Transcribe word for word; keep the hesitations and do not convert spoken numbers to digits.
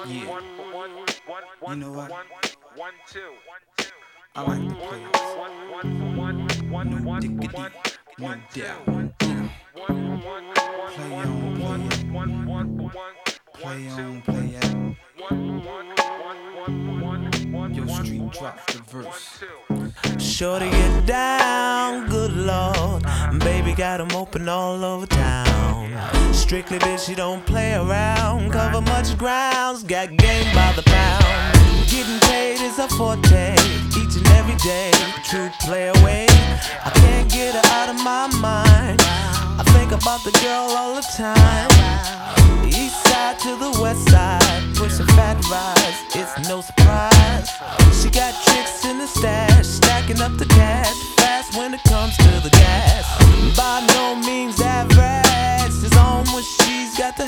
Yeah. You know what? I like the players. No diggity, no doubt. Mm. Play on, play on, play on, play out. Yo, street drop the verse. Shorty get down, good lord. Baby got 'em open all over town. Strictly bitch, she don't play around. Cover much grounds, got game by the pound. Getting paid is a forte, each and every day. True play away, I can't get her out of my mind. I think about the girl all the time.